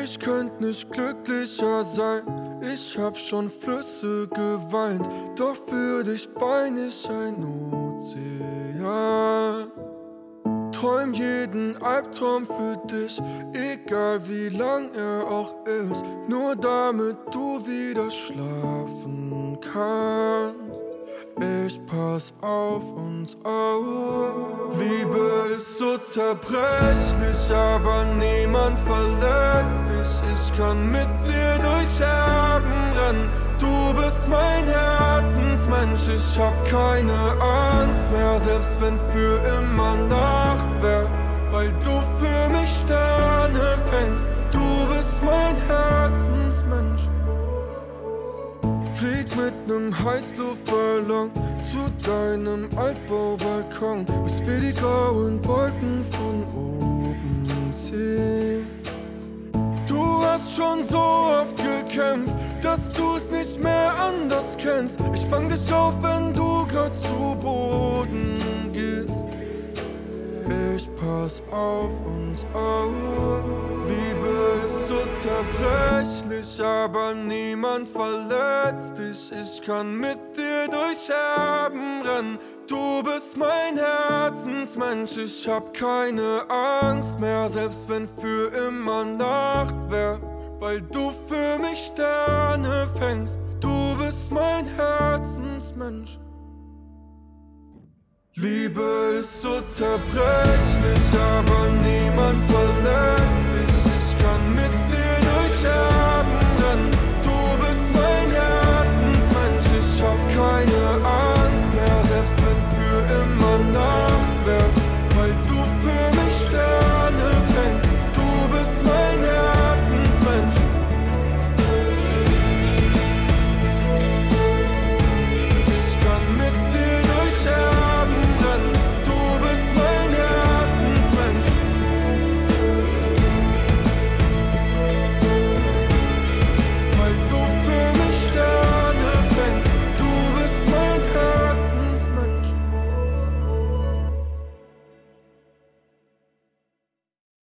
Ich könnt nicht glücklicher sein. Ich hab schon Flüsse geweint, doch für dich wein ich ein Ozean. Träum jeden Albtraum für dich, egal wie lang er auch ist, nur damit du wieder schlafen kannst. Ich pass auf uns auf. Liebe ist so zerbrechlich, aber niemand verletzt dich. Ich kann mit dir durch Scherben rennen. Du bist mein Herzensmensch. Ich hab keine Angst mehr, selbst wenn für immer Nacht wär, weil du für mich Sterne fängst. Du bist mein Herzensmensch. Flieg mit nem Heißluftballon zu deinem Altbaubalkon, bis wir die grauen Wolken von oben sehen. Du hast schon so oft gekämpft, dass du's nicht mehr anders kennst. Ich fang dich auf, wenn du grad zu Boden gehst. Ich pass auf uns auf. Liebe ist so zerbrechlich, aber niemand verletzt dich. Ich kann mit dir durch Scherben rennen. Du bist mein Herzensmensch. Ich hab keine Angst mehr, selbst wenn für immer Nacht wär, weil du für mich Sterne fängst. Du bist mein Herzensmensch. Liebe ist so zerbrechlich, aber niemand verletzt dich. Ich kann mit dir